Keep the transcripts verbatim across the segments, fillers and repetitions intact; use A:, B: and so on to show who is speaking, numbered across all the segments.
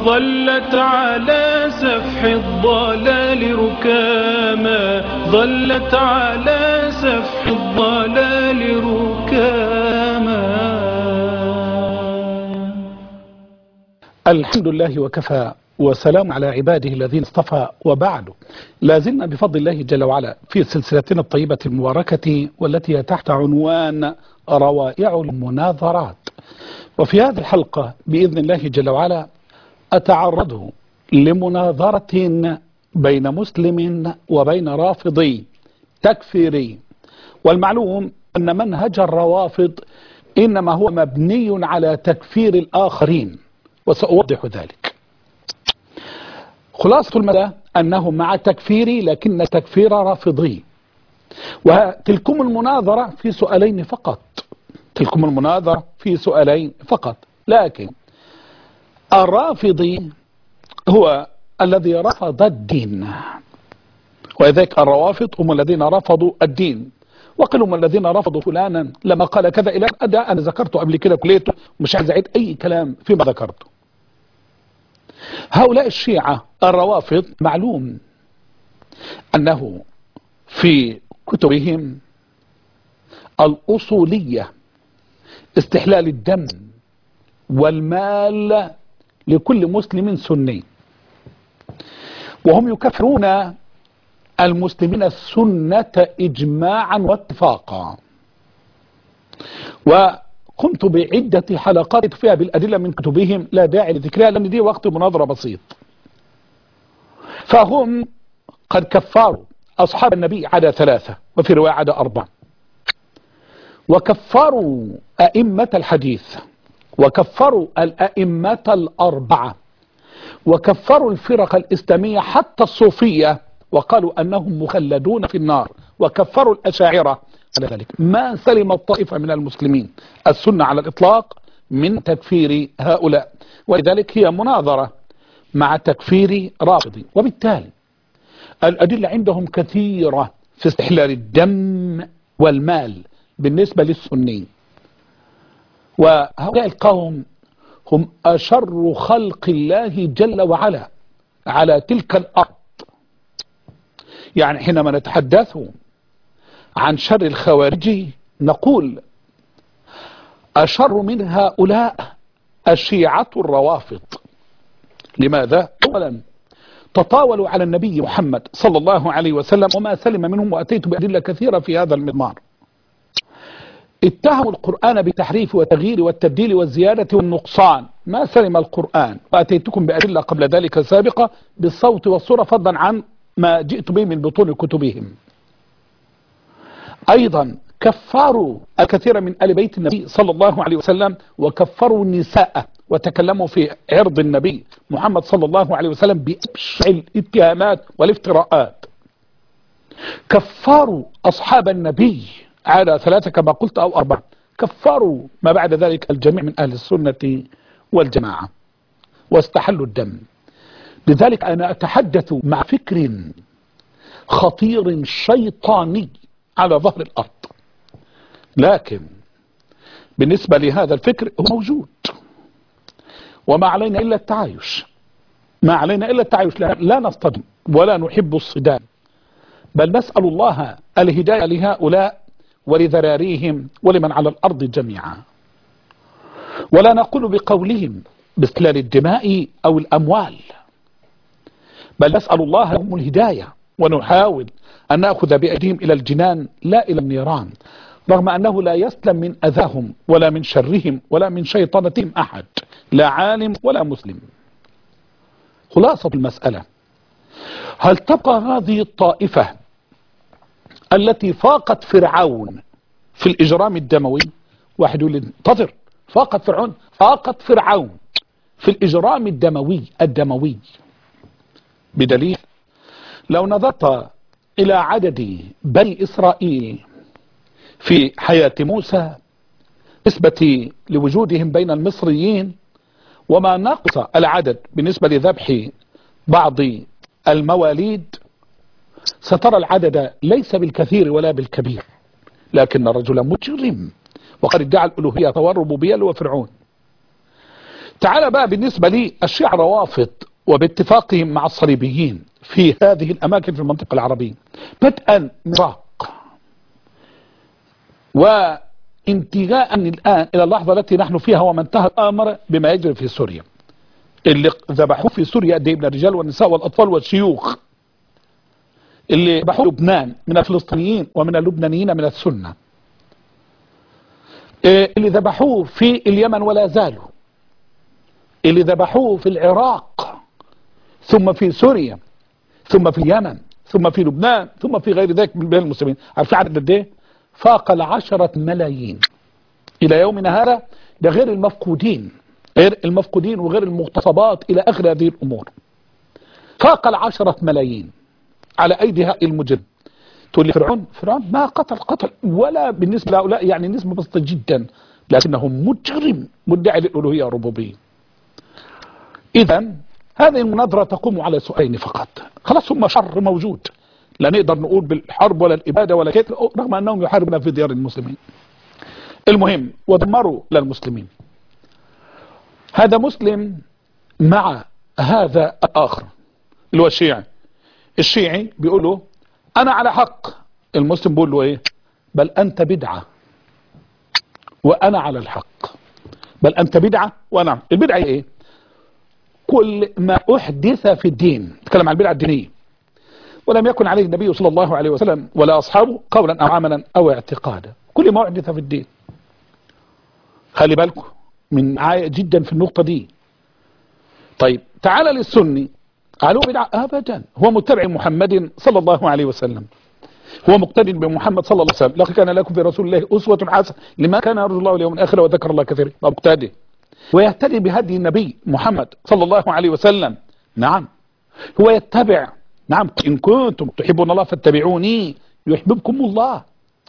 A: ظلت على سفح الضلال ركاما ظلت على سفح الضلال ركاما.
B: الحمد لله وكفى وسلام على عباده الذين اصطفى، وبعد. لازلنا بفضل الله جل وعلا في سلسلتنا الطيبة المباركة والتي تحت عنوان روائع المناظرات. وفي هذه الحلقة بإذن الله جل وعلا أتعرض لمناظرة بين مسلم وبين رافضي تكفيري. والمعلوم أن منهج الروافض إنما هو مبني على تكفير الآخرين، وسأوضح ذلك. خلاصة المدى أنه مع تكفيري لكن تكفير رافضي. وتلكم المناظرة في سؤالين فقط، تلكم المناظرة في سؤالين فقط. لكن الرافضي هو الذي رفض الدين، ولذلك الروافض هم الذين رفضوا الدين. وقل هم الذين رفضوا فلانا لما قال كذا إلى أداء أنا ذكرته قبل كده كليته، مش عايز أعيد أي كلام فيما ذكرته. هؤلاء الشيعة الروافض معلوم أنه في كتبهم الأصولية استحلال الدم والمال لكل مسلم سني، وهم يكفرون المسلمين السنة إجماعا واتفاقا. وقمت بعدة حلقات فيها بالأدلة من كتبهم، لا داعي لذكرها لأن دي وقت مناظرة بسيط. فهم قد كفروا أصحاب النبي على ثلاثة، وفي رواية على أربعة، وكفروا أئمة الحديث، وكفروا الأئمة الأربعة، وكفروا الفرق الإسلامية حتى الصوفية، وقالوا أنهم مخلدون في النار، وكفروا الأشاعرة على ذلك. ما سلم الطائفة من المسلمين السنة على الإطلاق من تكفير هؤلاء، ولذلك هي مناظرة مع تكفير رافضي. وبالتالي الأدلة عندهم كثيرة في استحلال الدم والمال بالنسبة للسنين. وهؤلاء القوم هم أشر خلق الله جل وعلا على تلك الأرض. يعني حينما نتحدث عن شر الخوارج نقول أشر من هؤلاء الشيعة الروافض. لماذا؟ أولا تطاولوا على النبي محمد صلى الله عليه وسلم وما سلم منهم، وأتيت بأدلة كثيرة في هذا المضمار. اتهموا القرآن بالتحريف والتغيير والتبديل والزيادة والنقصان، ما سلم القرآن، وأتيتكم بأدلة قبل ذلك سابقة بالصوت والصورة فضلا عن ما جئت به من بطون كتبهم. أيضا كفروا الكثير من آل بيت النبي صلى الله عليه وسلم، وكفروا النساء، وتكلموا في عرض النبي محمد صلى الله عليه وسلم بأبشع الاتهامات والافتراءات. كفروا أصحاب النبي على ثلاثة كما قلت أو أربعة، كفروا ما بعد ذلك الجميع من أهل السنة والجماعة، واستحلوا الدم. لذلك أنا أتحدث مع فكر خطير شيطاني على ظهر الأرض، لكن بالنسبة لهذا الفكر هو موجود، وما علينا إلا التعايش، ما علينا إلا التعايش. لا نصطدم ولا نحب الصدام، بل نسأل الله الهداية لهؤلاء ولذراريهم ولمن على الأرض جميعا. ولا نقول بقولهم باستحلال الدماء أو الأموال، بل نسأل الله لهم الهداية، ونحاول أن نأخذ بأيديهم إلى الجنان لا إلى النيران، رغم أنه لا يسلم من أذاهم ولا من شرهم ولا من شيطنتهم أحد، لا عالم ولا مسلم. خلاصة المسألة، هل تبقى هذه الطائفة التي فاقت فرعون في الإجرام الدموي؟ واحد يقول لي انتظر، فاقت فرعون؟ فاقت فرعون في الإجرام الدموي الدموي بدليل لو نظرت إلى عدد بني إسرائيل في حياة موسى نسبة لوجودهم بين المصريين، وما نقص العدد بالنسبة لذبح بعض المواليد، سترى العدد ليس بالكثير ولا بالكبير، لكن الرجل مجرم وقد ادعى الألوهية والربوبية وفرعون. تعال بقى بالنسبة لي الشيعة روافض وباتفاقهم مع الصليبيين في هذه الأماكن في المنطقة العربية بدءا من العراق وانتهاء الآن إلى اللحظة التي نحن فيها وما انتهى الأمر بما يجري في سوريا. اللي ذبحوه في سوريا قد ايه من الرجال والنساء والأطفال والشيوخ، اللي ذبحوه لبنان من الفلسطينيين ومن اللبنانيين من السنة، اللي ذبحوه في اليمن ولا زالوا، اللي ذبحوه في العراق ثم في سوريا ثم في اليمن ثم في لبنان ثم في غير ذلك من بين المسلمين. عارفين عدد قد ايه؟ فاق العشرة ملايين الى يومنا هذا، ده غير المفقودين غير المفقودين وغير المغتصبات الى اخر هذه الامور. فاق العشرة ملايين على ايدي هؤلاء المجرم. تقول لي فرعون فرعون ما قتل قتل ولا بالنسبة لهؤلاء يعني نسبة بسيطة جدا، لكنه مجرم مدعي للألوهية والربوبية. إذا هذه المناظرة تقوم على سؤالين فقط. خلاص هم شر موجود، لا نقدر نقول بالحرب ولا الإبادة ولا كيف، رغم أنهم يحاربون في ديار المسلمين. المهم ودمروا للمسلمين. هذا مسلم مع هذا الآخر اللي هو الشيعي. الشيعي بيقول له أنا على حق، المسلم بيقول له إيه؟ بل أنت بدعة وأنا على الحق. بل أنت بدعة وأنا. البدعة إيه؟ كل ما أحدث في الدين، تكلم عن البدعة الدينية، ولم يكن عليه النبي صلى الله عليه وسلم ولا أصحابه قولا أو عملا أو اعتقادا، كل ما أحدث في الدين. خلي بالكم من معايا جدا في النقطة دي. طيب تعال للسني، قالوا بدعة أبدا، هو متبع محمد صلى الله عليه وسلم، هو مقتدي بمحمد صلى الله عليه وسلم. لقد كان لكم في رسول الله أسوة حسنة لما كان يرجو الله واليوم الآخر وذكر الله كثيرا. مقتدي ويهتدي بهدي النبي محمد صلى الله عليه وسلم. نعم هو يتبع. نعم إن كنتم تحبون الله فاتبعوني يحببكم الله.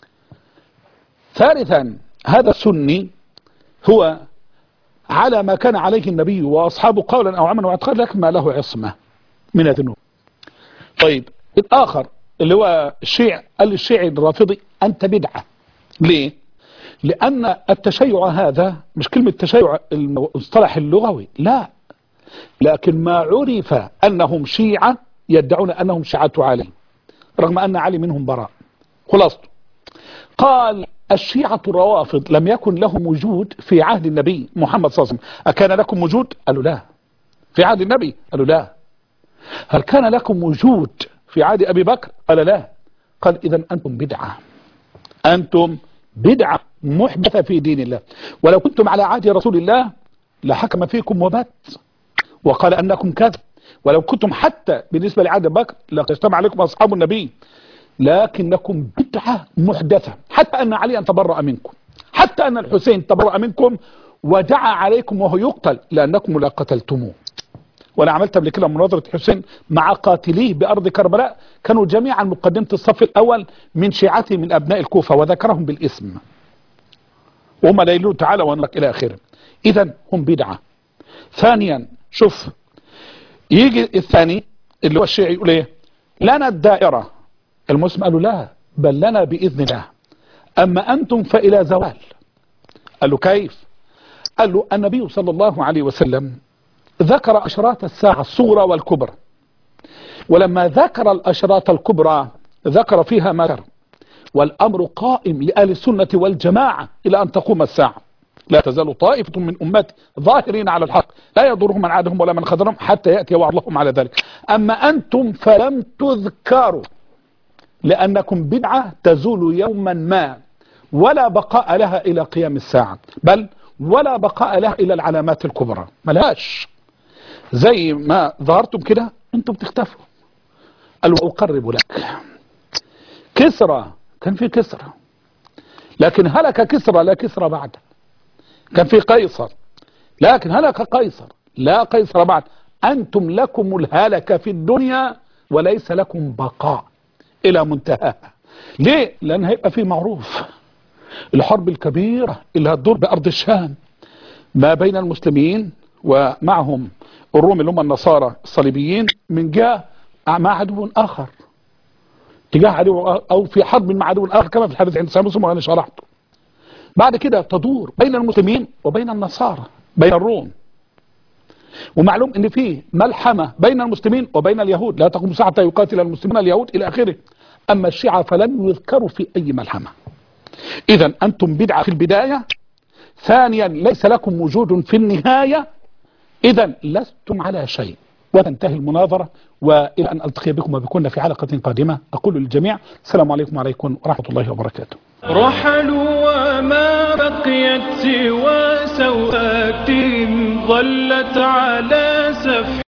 B: ثالثا هذا السني هو على ما كان عليه النبي وأصحابه قولا أو عملا واعتقادا، لكن ما له عصمة من الذنوب. طيب الآخر اللي هو الشيعي قال للشيعي الرافضي أنت بدعة. ليه؟ لأن التشيع هذا مش كلمة تشيع المصطلح اللغوي، لا، لكن ما عرف أنهم شيعة يدعون أنهم شيعة علي رغم أن علي منهم براء. خلاصته قال الشيعة الروافض لم يكن لهم وجود في عهد النبي محمد صلى الله عليه وسلم. أكان لكم وجود؟ قالوا لا. في عهد النبي؟ قالوا لا. هل كان لكم وجود في عهد أبي بكر؟ قال لا. قال إذن أنتم بدعة، أنتم بدعة محدثة في دين الله، ولو كنتم على عهد رسول الله لحكم فيكم وبات وقال أنكم كذب، ولو كنتم حتى بالنسبة لعهد أبي بكر لقد اجتمع عليكم أصحاب النبي، لكنكم بدعة محدثة. حتى أن علي تبرأ منكم، حتى أن الحسين تبرأ منكم ودعا عليكم وهو يقتل لأنكم لا قتلتموه. وانا عملت قبل كده مناظرة حسين مع قاتليه بأرض كربلاء، كانوا جميعا مقدمة الصف الأول من شيعته من أبناء الكوفة وذكرهم بالاسم، وهم لا يقولون تعالى ونلك إلى آخره. إذا هم بدعة. ثانيا شوف يجي الثاني اللي هو الشيعي يقول ايه؟ لنا الدائرة. المسلم قالوا لا، بل لنا بإذن الله، أما أنتم فإلى زوال. قال له كيف؟ قال له النبي صلى الله عليه وسلم ذكر أشراط الساعة الصغرى والكبرى، ولما ذكر الأشراط الكبرى ذكر فيها ما ذكر، والأمر قائم لأهل السنة والجماعة إلى أن تقوم الساعة. لا تزال طائفة من أمتي ظاهرين على الحق لا يضرهم من عادهم ولا من خذلهم حتى يأتي وعد الله على ذلك. أما أنتم فلم تذكروا لأنكم بدعة تزول يوما ما ولا بقاء لها إلى قيام الساعة، بل ولا بقاء لها إلى العلامات الكبرى، ملهاش. زي ما ظهرتم كده انتم بتختفوا. قالوا أقرب لك كسرى، كان في كسرى لكن هلك كسرى لا كسرى بعد. كان في قيصر لكن هلك قيصر لا قيصر بعد. أنتم لكم الهلك في الدنيا وليس لكم بقاء إلى منتهاها. ليه؟ لأن هيبقى في معروف الحرب الكبيرة اللي هتدور بأرض الشام ما بين المسلمين ومعهم الروم اللي هم النصارى الصليبيين من جهة مع عدو آخر، تجاه عدو أو في حرب مع عدو آخر كما في الحديث عند ساموس وأنا شرحته. بعد كده تدور بين المسلمين وبين النصارى بين الروم. ومعلوم ان فيه ملحمة بين المسلمين وبين اليهود، لا تقوم ساعة يقاتل المسلمون اليهود الى اخره. اما الشيعة فلم يذكروا في اي ملحمة. اذا انتم بدعة في البداية، ثانيا ليس لكم وجود في النهاية، اذا لستم على شيء. وتنتهي المناظرة، والى ان التقي بكم وبكن في حلقة قادمة اقول للجميع السلام عليكم وعليكم ورحمة الله وبركاته.
A: رحلوا وما بقيت سوى سوءات ظلت على سفح